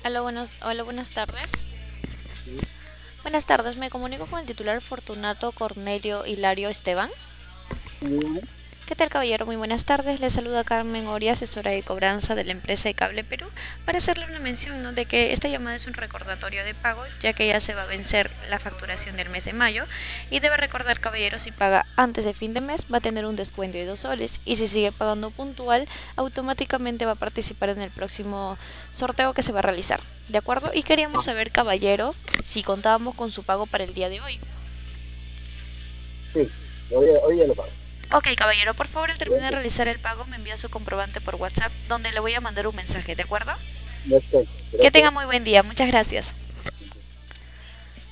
Hola, buenas tardes. Sí, Buenas tardes, me comunico con el titular Fortunato Cornelio Hilario Esteban. sí, dígame. ¿Qué tal, caballero? Muy buenas tardes. Le saluda Carmen Oria, asesora de cobranza de la empresa de Cable Perú, para hacerle una mención, ¿no?, de que esta llamada es un recordatorio de pago, ya que ya se va a vencer la facturación del mes de mayo. Y debe recordar, caballero, si paga antes de fin de mes, va a tener un descuento de 2 soles. Y si sigue pagando puntual, automáticamente va a participar en el próximo sorteo que se va a realizar. ¿De acuerdo? Y queríamos Ah, saber, caballero, si contábamos con su pago para el día de hoy. sí, hoy ya lo pago. Ok, caballero, por favor, al terminar de Siguiente. realizar el pago, me envía su comprobante por WhatsApp, donde le voy a mandar un mensaje, ¿de acuerdo? Perfecto, Que tenga gracias. muy buen día, muchas gracias.